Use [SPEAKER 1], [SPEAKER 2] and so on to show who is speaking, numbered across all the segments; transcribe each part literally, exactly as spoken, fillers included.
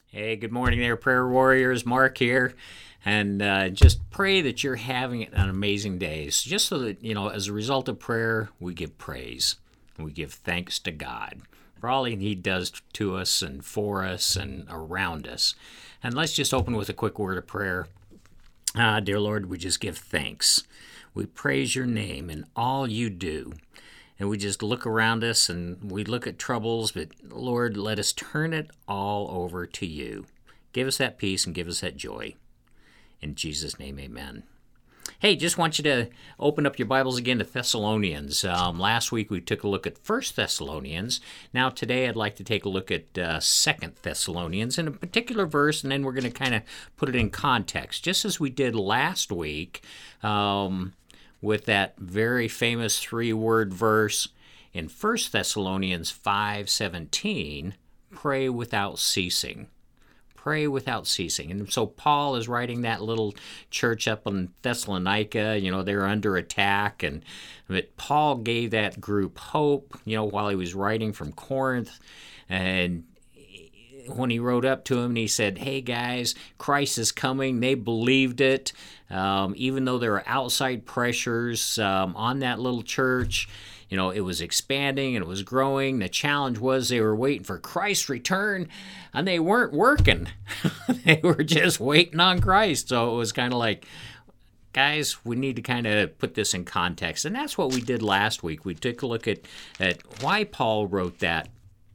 [SPEAKER 1] Hey, good morning there, prayer warriors. Mark here. And uh, just pray that you're having an amazing day. So just so that, you know, as a result of prayer, we give praise. We give thanks to God for all He does to us and for us and around us. And let's just open with a quick word of prayer. Ah, dear Lord, we just give thanks. We praise your name in all you do. And we just look around us and we look at troubles, but Lord, let us turn it all over to you. Give us that peace and give us that joy. In Jesus' name, amen. Hey, just want you to open up your Bibles again to Thessalonians. Um, last week we took a look at First Thessalonians. Now today I'd like to take a look at uh, Second Thessalonians in a particular verse, and then we're going to kind of put it in context, just as we did last week. Um... with that very famous three-word verse in First Thessalonians five seventeen, pray without ceasing. Pray without ceasing. And so Paul is writing that little church up in Thessalonica. You know, they're under attack. And but Paul gave that group hope, you know, while he was writing from Corinth. And when he wrote up to him, he said, hey, guys, Christ is coming. They believed it. Um, even though there were outside pressures um, on that little church, you know, it was expanding and it was growing. The challenge was they were waiting for Christ's return, and they weren't working. They were just waiting on Christ. So it was kind of like, guys, we need to kind of put this in context. And that's what we did last week. We took a look at, at why Paul wrote that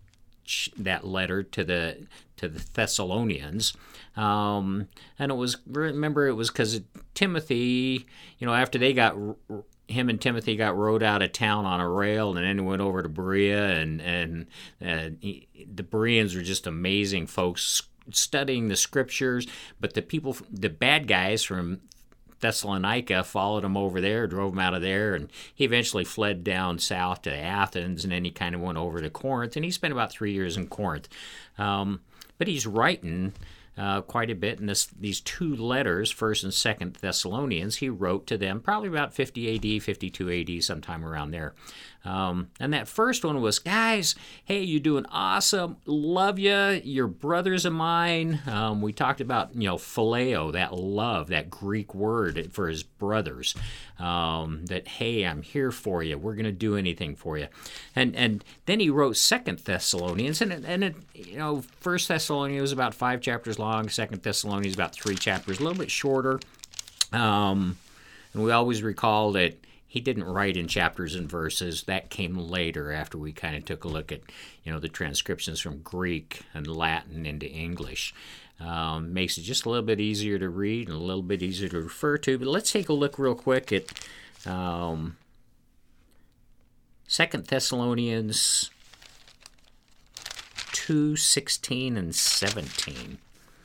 [SPEAKER 1] that letter to the to the Thessalonians, um, and it was remember it was because Timothy, you know, after they got him and Timothy got rowed out of town on a rail, and then went over to Berea, and and uh, he, the Bereans were just amazing folks studying the scriptures, but the people, the bad guys from Thessalonica followed him over there, drove him out of there, and he eventually fled down south to Athens, and then he kind of went over to Corinth, and he spent about three years in Corinth. Um, but he's writing uh, quite a bit in this, these two letters, First and Second Thessalonians. He wrote to them probably about fifty A D, fifty-two A D, sometime around there. Um, and that first one was, guys, hey, you're doing awesome. Love you. You're brothers of mine. Um, we talked about, you know, phileo, that love, that Greek word for his brothers. Um, that, hey, I'm here for you. We're going to do anything for you. And and then he wrote Second Thessalonians. And, it, and it, you know, First Thessalonians was about five chapters long. Second Thessalonians about three chapters, a little bit shorter. Um, and we always recall that he didn't write in chapters and verses. That came later after we kind of took a look at, you know, the transcriptions from Greek and Latin into English. Um, makes it just a little bit easier to read and a little bit easier to refer to. But let's take a look real quick at um, Second Thessalonians two sixteen and seventeen.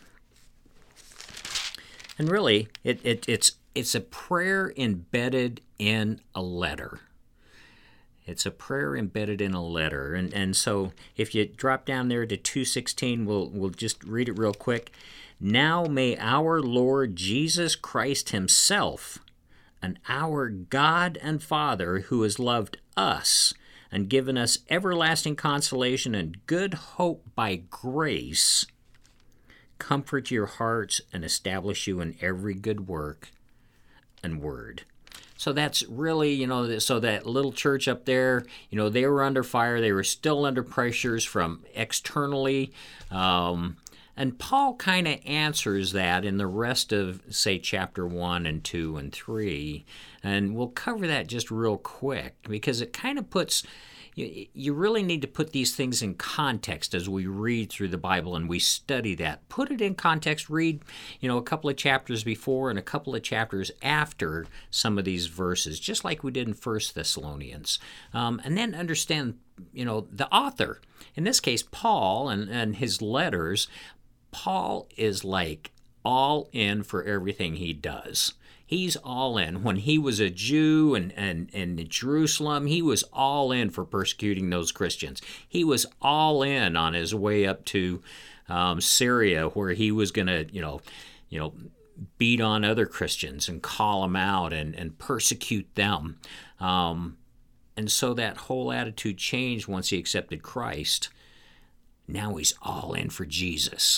[SPEAKER 1] And really, it, it it's it's a prayer embedded in a letter. It's a prayer embedded in a letter. And and so if you drop down there to two sixteen, we'll we'll just read it real quick. Now may our Lord Jesus Christ himself, and our God and Father, who has loved us and given us everlasting consolation and good hope by grace, comfort your hearts and establish you in every good work and word. So that's really, you know, so that little church up there, you know, they were under fire. They were still under pressures from externally. Um, and Paul kind of answers that in the rest of, say, chapter one and two and three. And we'll cover that just real quick because it kind of puts, you, you really need to put these things in context as we read through the Bible and we study that. Put it in context. Read, you know, a couple of chapters before and a couple of chapters after some of these verses, just like we did in First Thessalonians. Um, and then understand, you know, the author. In this case, Paul and, and his letters. Paul is like all in for everything he does. He's all in. When he was a Jew and, and, and in Jerusalem, he was all in for persecuting those Christians. He was all in on his way up to um, Syria, where he was going to, you know, you know, beat on other Christians and call them out and, and persecute them. Um, and so that whole attitude changed once he accepted Christ. Now he's all in for Jesus.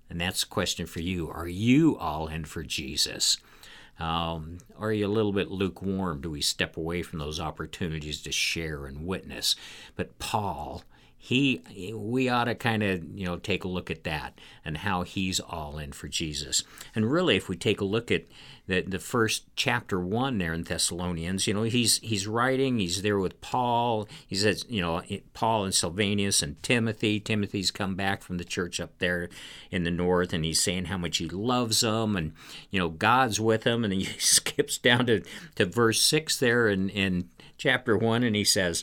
[SPEAKER 1] And that's a question for you. Are you all in for Jesus? Um, are you a little bit lukewarm? Do we step away from those opportunities to share and witness? But Paul, he, we ought to kind of, you know, take a look at that and how he's all in for Jesus. And really, if we take a look at the, the first chapter one there in Thessalonians, you know, he's he's writing, he's there with Paul. He says, you know, Paul and Silvanus and Timothy. Timothy's come back from the church up there in the north, and he's saying how much he loves them, and, you know, God's with him. And he skips down to, to verse six there in, in chapter one, and he says,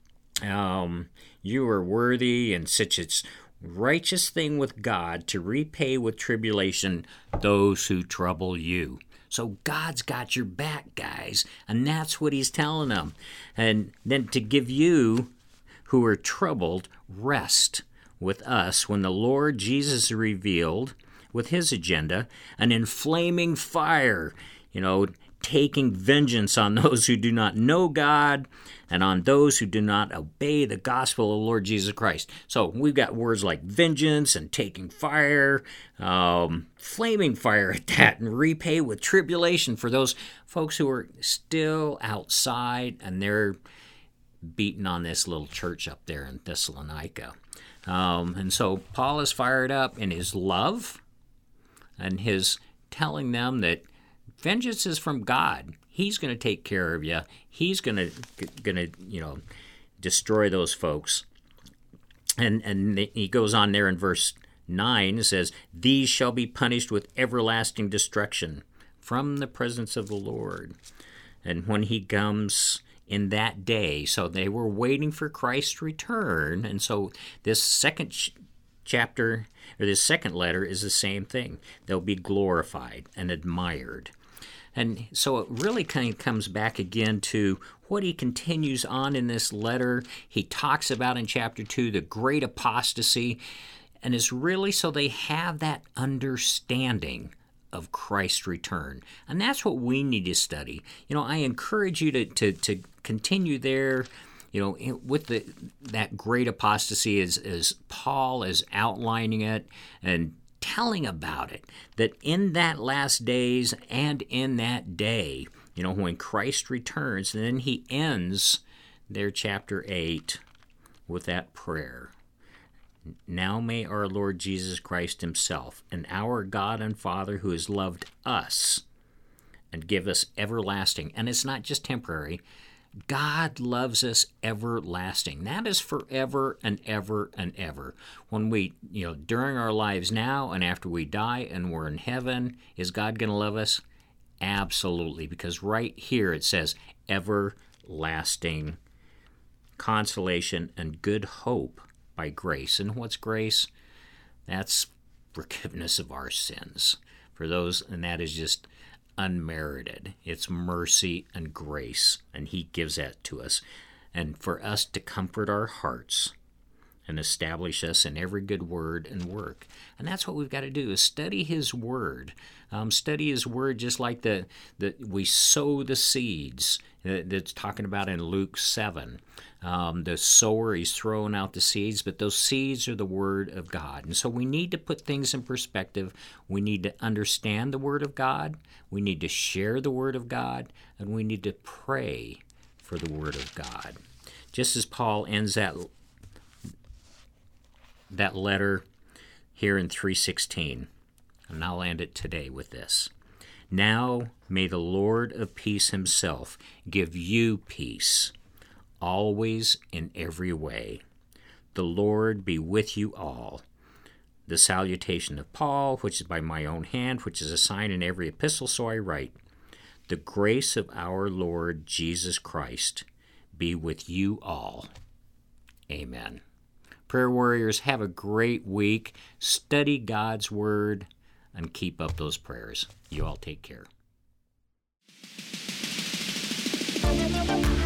[SPEAKER 1] um, you are worthy and such a righteous thing with God to repay with tribulation those who trouble you. So God's got your back, guys, and that's what he's telling them. And then to give you who are troubled rest with us when the Lord Jesus is revealed with his agenda, an inflaming fire, you know, taking vengeance on those who do not know God and on those who do not obey the gospel of the Lord Jesus Christ. So we've got words like vengeance and taking fire, um, flaming fire at that, and repay with tribulation for those folks who are still outside and they're beating on this little church up there in Thessalonica. Um, and so Paul is fired up in his love and his telling them that vengeance is from God. He's going to take care of you. He's going to, going to, you know, destroy those folks. And and he goes on there in verse nine. It says, "These shall be punished with everlasting destruction from the presence of the Lord." And when he comes in that day, so they were waiting for Christ's return. And so this second ch- chapter, or this second letter, is the same thing. They'll be glorified and admired. And so it really kind of comes back again to what he continues on in this letter. He talks about in chapter two the great apostasy, and it's really so they have that understanding of Christ's return. And that's what we need to study. You know, I encourage you to to, to continue there, you know, with the that great apostasy as, as Paul is outlining it and telling about it, that in that last days and in that day, you know, when Christ returns, and then he ends their chapter eight with that prayer. Now may our Lord Jesus Christ himself and our God and Father who has loved us and give us everlasting, and it's not just temporary, God loves us everlasting. That is forever and ever and ever. When we, you know, during our lives now and after we die and we're in heaven, is God going to love us? Absolutely, because right here it says everlasting consolation and good hope by grace. And what's grace? That's forgiveness of our sins. For those, and that is just unmerited. It's mercy and grace, and he gives that to us. And for us to comfort our hearts and establish us in every good word and work. And that's what we've got to do, is study his word. Um, study his word just like the, the we sow the seeds that, that's talking about in Luke seven. Um, the sower, he's throwing out the seeds, but those seeds are the word of God. And so we need to put things in perspective. We need to understand the word of God. We need to share the word of God. And we need to pray for the word of God. Just as Paul ends that, that letter here in three sixteen. And I'll end it today with this. Now may the Lord of peace himself give you peace, always in every way. The Lord be with you all. The salutation of Paul, which is by my own hand, which is a sign in every epistle, so I write. The grace of our Lord Jesus Christ be with you all. Amen. Prayer warriors, have a great week. Study God's word and keep up those prayers. You all take care.